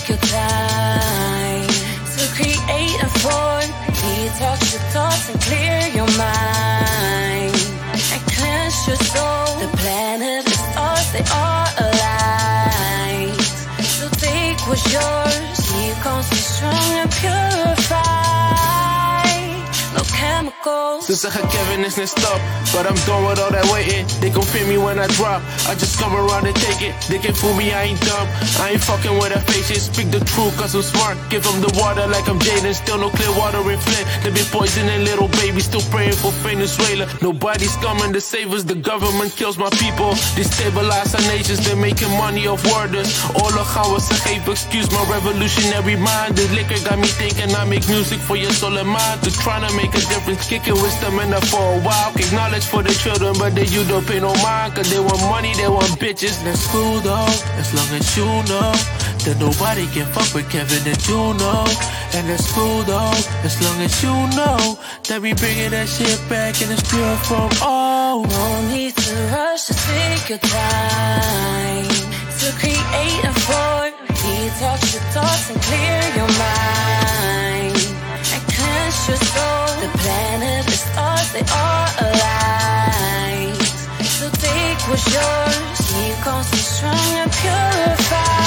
take your time to create and form. Detox your thoughts and clear your mind and cleanse your soul. The planet, the stars, they are aligned. So take what's yours, keep constant, strong and purified. No chemicals. Ze zeggen Kevin is net stop, but I'm done with all that waiting. They gon' fear me when I drop, I just come around and take it. They can fool me, I ain't dumb, I ain't fucking with their faces. Speak the truth cause I'm smart, give them the water like I'm Jaden. Still no clear water in Flint, they been poisoning little babies. Still praying for Venezuela, nobody's coming to save us. The government kills my people, destabilize our nations. They're making money off worders. Oorlog gaan we ze geven, excuse my revolutionary mind. The liquor got me thinking I make music for your soul and mind. To trying to make a difference, kicking wisdom in there for a while. Kick knowledge for the children, but they you don't pay no mind. Cause they want money, they want bitches. That's cool though, as long as you know that nobody can fuck with Kevin and Juno. And that's cool though, as long as you know that we bringing that shit back in its pure form. Oh, no need to rush, just take your time to create and form. Detox your thoughts and clear your mind and cleanse your soul. The planet, the stars, they are aligned. So take what's yours, keep constant, strong and purified.